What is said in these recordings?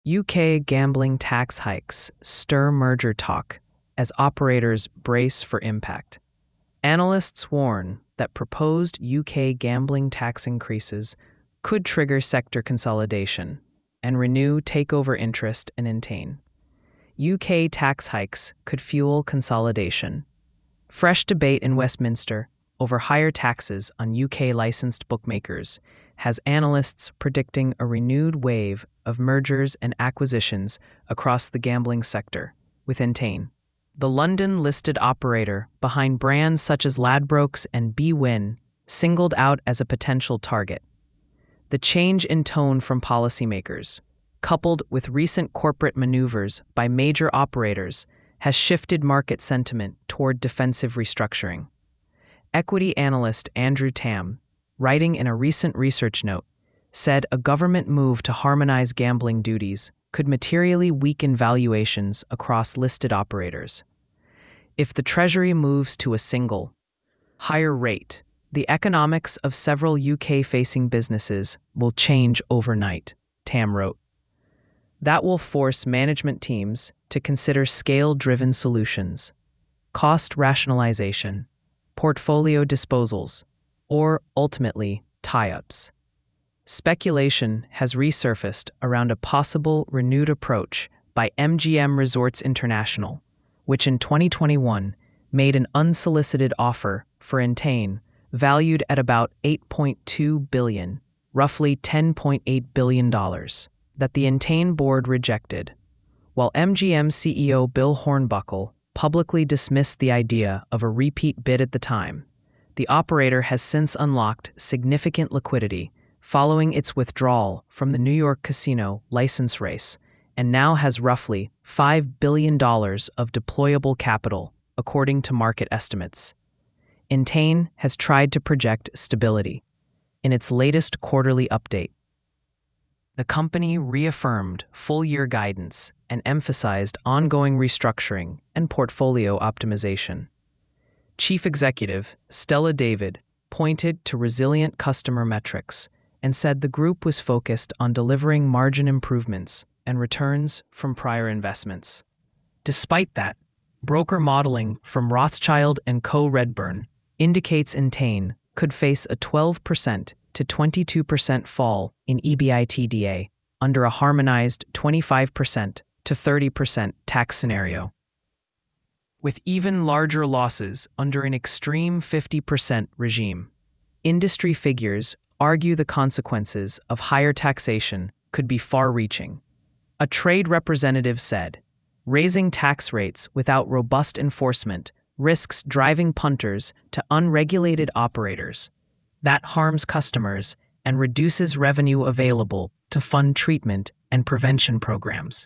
UK gambling tax hikes stir merger talk as operators brace for impact. Analysts warn that proposed UK gambling tax increases could trigger sector consolidation and renew takeover interest in Entain. UK tax hikes could fuel consolidation. Fresh debate in Westminster over higher taxes on UK licensed bookmakers has analysts predicting a renewed wave of mergers and acquisitions across the gambling sector, with Entain, the London-listed operator behind brands such as Ladbrokes and bwin, singled out as a potential target. The change in tone from policymakers, coupled with recent corporate maneuvers by major operators, has shifted market sentiment toward defensive restructuring. Equity analyst Andrew Tam, writing in a recent research note, said a government move to harmonize gambling duties could materially weaken valuations across listed operators. If the Treasury moves to a single, higher rate, the economics of several UK-facing businesses will change overnight, Tam wrote. That will force management teams to consider scale-driven solutions, cost rationalization, portfolio disposals, or, ultimately, tie-ups. Speculation has resurfaced around a possible renewed approach by MGM Resorts International, which in 2021 made an unsolicited offer for Entain valued at about $8.2 billion, roughly $10.8 billion, that the Entain board rejected, while MGM CEO Bill Hornbuckle publicly dismissed the idea of a repeat bid at the time. The operator has since unlocked significant liquidity following its withdrawal from the New York casino license race and now has roughly $5 billion of deployable capital, according to market estimates. Entain has tried to project stability. In its latest quarterly update, the company reaffirmed full-year guidance and emphasized ongoing restructuring and portfolio optimization. Chief Executive Stella David pointed to resilient customer metrics and said the group was focused on delivering margin improvements and returns from prior investments. Despite that, broker modeling from Rothschild & Co Redburn indicates Entain could face a 12% to 22% fall in EBITDA under a harmonized 25% to 30% tax scenario, with even larger losses under an extreme 50% regime. Industry figures argue the consequences of higher taxation could be far-reaching. A trade representative said, "Raising tax rates without robust enforcement risks driving punters to unregulated operators. That harms customers and reduces revenue available to fund treatment and prevention programs."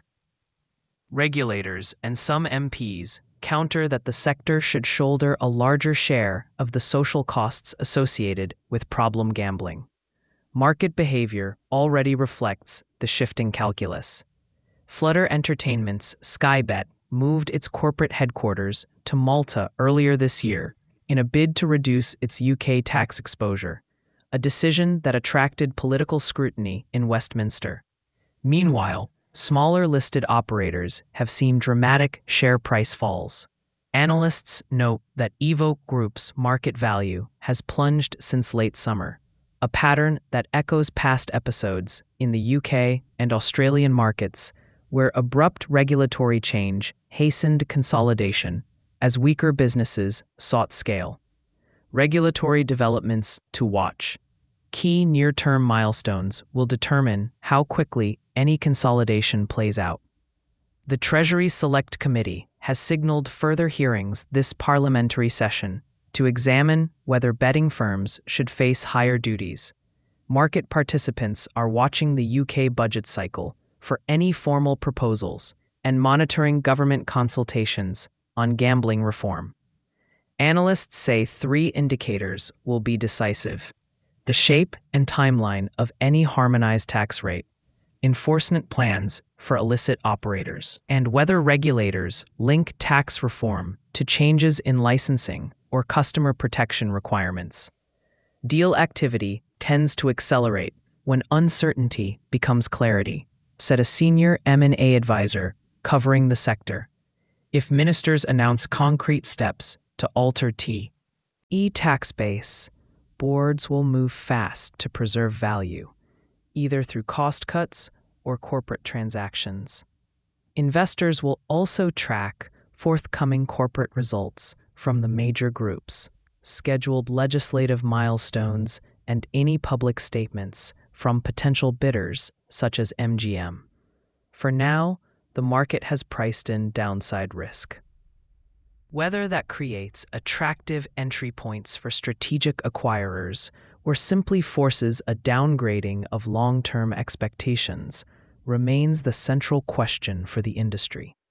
Regulators and some MPs counter that the sector should shoulder a larger share of the social costs associated with problem gambling. Market behavior already reflects the shifting calculus. Flutter Entertainment's Sky Bet moved its corporate headquarters to Malta earlier this year in a bid to reduce its UK tax exposure, a decision that attracted political scrutiny in Westminster. Meanwhile, smaller listed operators have seen dramatic share price falls. Analysts note that Evoke Group's market value has plunged since late summer, a pattern that echoes past episodes in the UK and Australian markets where abrupt regulatory change hastened consolidation as weaker businesses sought scale. Regulatory developments to watch. Key near-term milestones will determine how quickly any consolidation plays out. The Treasury Select Committee has signaled further hearings this parliamentary session to examine whether betting firms should face higher duties. Market participants are watching the UK budget cycle for any formal proposals and monitoring government consultations on gambling reform. Analysts say 3 indicators will be decisive: the shape and timeline of any harmonized tax rate, enforcement plans for illicit operators, and whether regulators link tax reform to changes in licensing or customer protection requirements. Deal activity tends to accelerate when uncertainty becomes clarity. said a senior M&A advisor covering the sector. If ministers announce concrete steps to alter TE tax base, boards will move fast to preserve value, either through cost cuts or corporate transactions. Investors will also track forthcoming corporate results from the major groups, scheduled legislative milestones, and any public statements from potential bidders such as MGM. For now, the market has priced in downside risk. Whether that creates attractive entry points for strategic acquirers or simply forces a downgrading of long-term expectations remains the central question for the industry.